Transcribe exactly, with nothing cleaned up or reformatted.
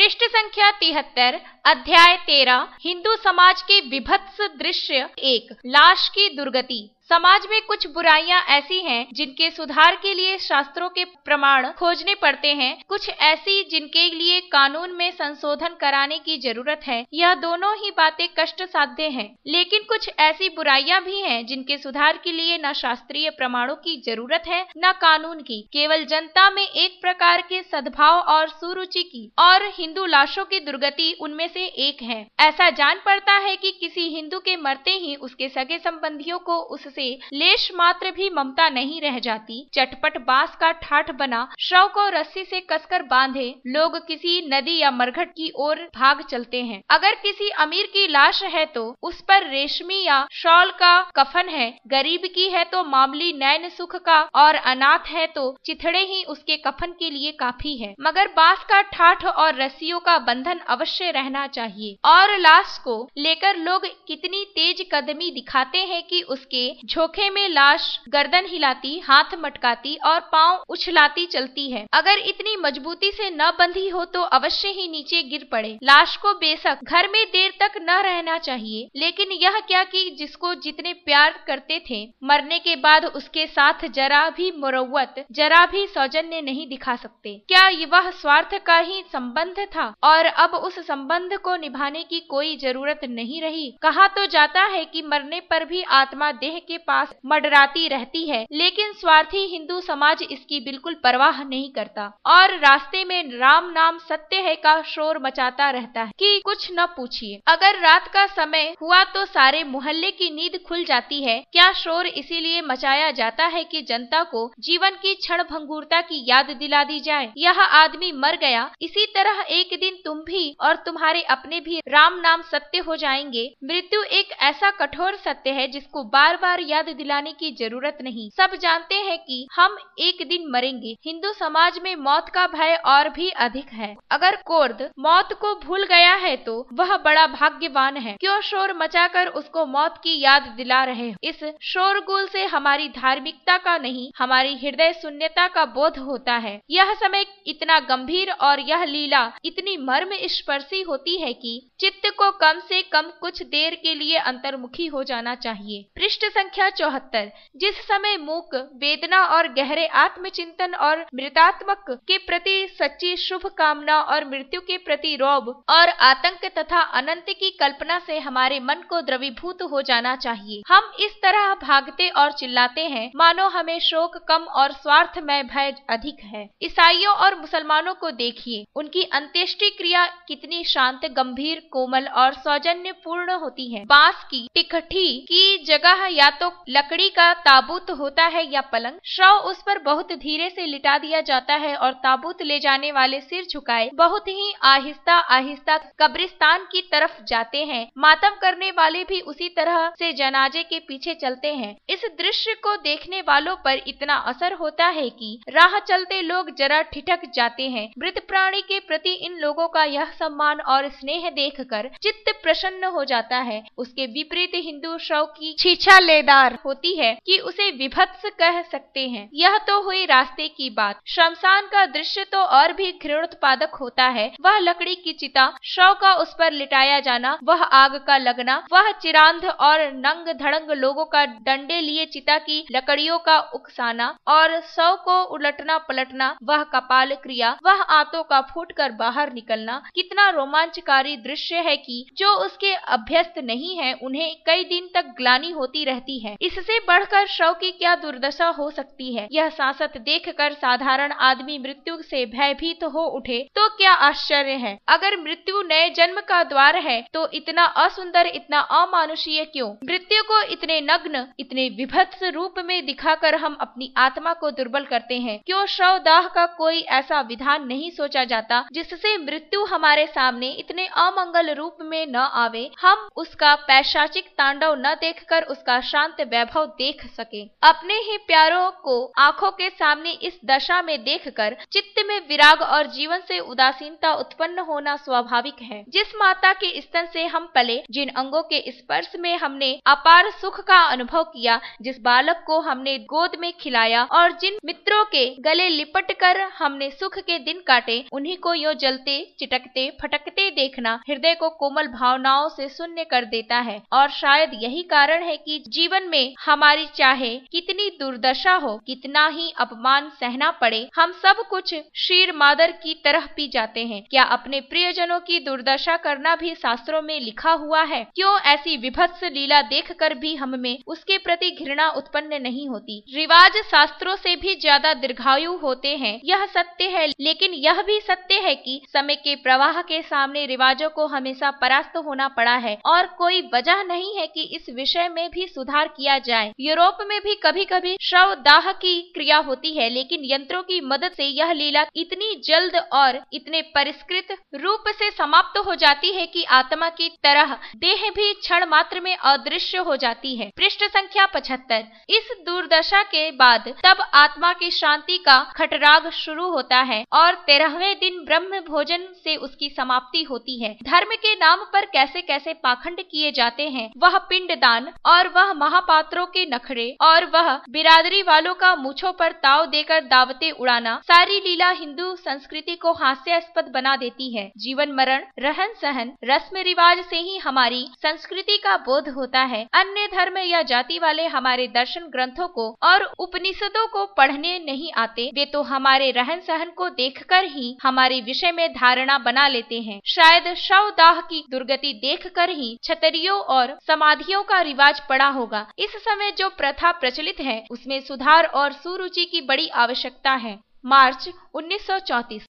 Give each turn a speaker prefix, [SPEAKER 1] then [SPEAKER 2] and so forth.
[SPEAKER 1] पृष्ठ संख्या तिहत्तर, अध्याय तेरह, हिंदू समाज के विभत्स दृश्य एक, लाश की दुर्गति। समाज में कुछ बुराइयां ऐसी हैं जिनके सुधार के लिए शास्त्रों के प्रमाण खोजने पड़ते हैं, कुछ ऐसी जिनके लिए कानून में संशोधन कराने की जरूरत है। यह दोनों ही बातें कष्ट साध्य हैं। लेकिन कुछ ऐसी बुराइयां भी हैं जिनके सुधार के लिए न शास्त्रीय प्रमाणों की जरूरत है न कानून की, केवल जनता में एक प्रकार के सद्भाव और सुरुचि की, और हिंदू लाशों की दुर्गति उनमें से एक है। ऐसा जान पड़ता है कि किसी हिंदू के मरते ही उसके सगे संबंधियों को उससे लेश मात्र भी ममता नहीं रह जाती। चटपट बांस का ठाठ बना शव को रस्सी से कसकर बांधे लोग किसी नदी या मरघट की ओर भाग चलते हैं। अगर किसी अमीर की लाश है तो उस पर रेशमी या शॉल का कफन है, गरीब की है तो मामूली नैन सुख का, और अनाथ है तो चिथड़े ही उसके कफन के लिए काफी है। मगर बांस का ठाठ और रस्सियों का बंधन अवश्य रहना चाहिए। और लाश को लेकर लोग कितनी तेज कदमी दिखाते हैं कि उसके झोंके में लाश गर्दन हिलाती, हाथ मटकाती और पांव उछलाती चलती है। अगर इतनी मजबूती से न बंधी हो तो अवश्य ही नीचे गिर पड़े। लाश को बेशक घर में देर तक न रहना चाहिए, लेकिन यह क्या कि जिसको जितने प्यार करते थे, मरने के बाद उसके साथ जरा भी मुरव्वत, जरा भी सौजन्य नहीं दिखा सकते। क्या वह स्वार्थ का ही संबंध था और अब उस संबंध को निभाने की कोई जरूरत नहीं रही। कहा तो जाता है कि मरने पर भी आत्मा देह के पास मडराती रहती है, लेकिन स्वार्थी हिंदू समाज इसकी बिल्कुल परवाह नहीं करता और रास्ते में राम नाम सत्य है का शोर मचाता रहता है कि कुछ न पूछिए। अगर रात का समय हुआ तो सारे मोहल्ले की नींद खुल जाती है। क्या शोर इसीलिए मचाया जाता है कि जनता को जीवन की क्षण भंगुरता की याद दिला दी जाए। यह आदमी मर गया, इसी तरह एक दिन तुम भी और तुम्हारे अपने भी राम नाम सत्य हो जाएंगे। मृत्यु एक ऐसा कठोर सत्य है जिसको बार बार याद दिलाने की जरूरत नहीं। सब जानते हैं कि हम एक दिन मरेंगे। हिंदू समाज में मौत का भय और भी अधिक है। अगर कोर्द मौत को भूल गया है तो वह बड़ा भाग्यवान है। क्यों शोर मचाकर उसको मौत की याद दिला रहे हो? इस शोरगुल से हमारी धार्मिकता का नहीं, हमारी हृदय शून्यता का बोध होता है। यह समय इतना गंभीर और यह लीला इतनी मर्म स्पर्शी होती है कि चित्त को कम से कम कुछ देर के लिए अंतर्मुखी हो जाना चाहिए। पृष्ठ संख्या चौहत्तर, जिस समय मूक वेदना और गहरे आत्मचिंतन और मृतात्मक के प्रति सच्ची शुभ कामना और मृत्यु के प्रति रौब और आतंक तथा अनंत की कल्पना से हमारे मन को द्रवीभूत हो जाना चाहिए, हम इस तरह भागते और चिल्लाते हैं मानो हमें शोक कम और स्वार्थमय भय अधिक है। ईसाइयों और मुसलमानों को देखिए, उनकी अंत्येष्टि क्रिया कितनी शांत, गंभीर, कोमल और सौजन्य पूर्ण होती है। बांस की टिकठी की जगह या तो लकड़ी का ताबूत होता है या पलंग। शव उस पर बहुत धीरे से लिटा दिया जाता है और ताबूत ले जाने वाले सिर झुकाए बहुत ही आहिस्ता आहिस्ता कब्रिस्तान की तरफ जाते हैं। मातम करने वाले भी उसी तरह से जनाजे के पीछे चलते हैं। इस दृश्य को देखने वालों पर इतना असर होता है कि राह चलते लोग जरा ठिठक जाते हैं। मृत प्राणी के प्रति इन लोगों का यह सम्मान और स्नेह देखकर चित्त प्रसन्न हो जाता है। उसके विपरीत हिंदू शव की छीछा लेदार होती है कि उसे विभत्स कह सकते हैं। यह तो हुई रास्ते की बात। शमशान का दृश्य तो और भी घृणोत्पादक होता है। वह लकड़ी की चिता, शव का उस पर लिटाया जाना, वह आग का लगना, वह चिरांध और नंग धड़ंग लोगों का डंडे लिए चिता की लकड़ियों का उकसाना और शव को उलटना पलटना, वह कपाल क्रिया, वह आंतों का फूटकर बाहर निकलना, कितना रोमांचकारी दृश्य है कि जो उसके अभ्यस्त नहीं है उन्हें कई दिन तक ग्लानि होती रहती है। इससे बढ़कर शव की क्या दुर्दशा हो सकती है। यह सांसत देखकर साधारण आदमी मृत्यु से भयभीत तो हो उठे तो क्या आश्चर्य है। अगर मृत्यु नए जन्म का द्वार है तो इतना असुंदर, इतना अमानुषीय क्यों? मृत्यु को इतने नग्न, इतने विभत्स रूप में दिखाकर हम अपनी आत्मा को दुर्बल करते हैं। क्यों शव दाह का कोई ऐसा विधान नहीं सोचा जाता जिससे मृत्यु हमारे सामने इतने अमंगल रूप में न आवे, हम उसका पैशाचिक तांडव न देखकर उसका शांत शांत वैभव देख सके। अपने ही प्यारों को आंखों के सामने इस दशा में देखकर चित्त में विराग और जीवन से उदासीनता उत्पन्न होना स्वाभाविक है। जिस माता के स्तन से हम पले, जिन अंगों के स्पर्श में हमने अपार सुख का अनुभव किया, जिस बालक को हमने गोद में खिलाया और जिन मित्रों के गले लिपट कर हमने सुख के दिन काटे, उन्हीं को यो जलते चिटकते फटकते देखना हृदय को कोमल भावनाओं से शून्य कर देता है। और शायद यही कारण है कि जीवन में हमारी चाहे कितनी दुर्दशा हो, कितना ही अपमान सहना पड़े, हम सब कुछ शीर मादर की तरह पी जाते हैं। क्या अपने प्रियजनों की दुर्दशा करना भी शास्त्रों में लिखा हुआ है? क्यों ऐसी विभत्स लीला देखकर भी हम में उसके प्रति घृणा उत्पन्न नहीं होती? रिवाज शास्त्रों से भी ज्यादा दीर्घायु होते हैं, यह सत्य है, लेकिन यह भी सत्य है कि समय के प्रवाह के सामने रिवाजों को हमेशा परास्त होना पड़ा है और कोई वजह नहीं है कि इस विषय में भी सुधार किया जाए। यूरोप में भी कभी कभी शव दाह की क्रिया होती है, लेकिन यंत्रों की मदद से यह लीला इतनी जल्द और इतने परिष्कृत रूप से समाप्त हो जाती है कि आत्मा की तरह देह भी क्षण मात्र में अदृश्य हो जाती है। पृष्ठ संख्या पचहत्तर। इस दुर्दशा के बाद तब आत्मा की शांति का खटराग शुरू होता है और तेरहवें दिन ब्रह्म भोजन से उसकी समाप्ति होती है। धर्म के नाम पर कैसे कैसे पाखंड किए जाते हैं, वह पिंडदान और वह महापात्रों के नखरे और वह बिरादरी वालों का मूछों पर ताव देकर दावतें उड़ाना, सारी लीला हिंदू संस्कृति को हास्यास्पद बना देती है। जीवन मरण, रहन सहन, रस्म रिवाज से ही हमारी संस्कृति का बोध होता है। अन्य धर्म या जाति वाले हमारे दर्शन ग्रंथों को और उपनिषदों को पढ़ने नहीं आते, वे तो हमारे रहन सहन को देखकर ही हमारे विषय में धारणा बना लेते हैं। शायद शव दाह की दुर्गति देखकर ही छतरियों और समाधियों का रिवाज पड़ा होगा। इस समय जो प्रथा प्रचलित है उसमें सुधार और सुरुचि की बड़ी आवश्यकता है। मार्च उन्नीस सौ चौंतीस।